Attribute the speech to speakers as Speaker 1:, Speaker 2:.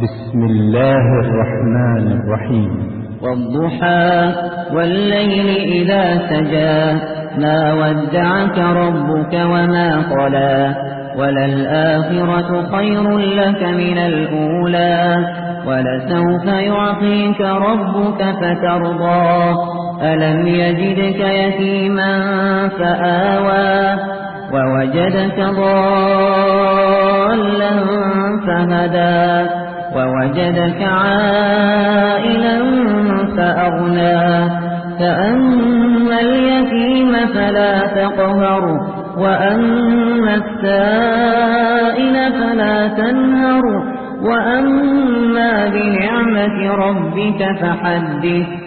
Speaker 1: بسم الله الرحمن الرحيم.
Speaker 2: والضحى والليل إذا سجى ما ودعك ربك وما قلى وللآخرة خير لك من الأولى ولسوف يعطيك ربك فترضى ألم يجدك يتيما فآوى ووجدك ضالا فهدى ووجدك عائلا فأغنى فأما اليتيم فلا تقهر وأما السائل فلا تنهر وأما بنعمة ربك فحدث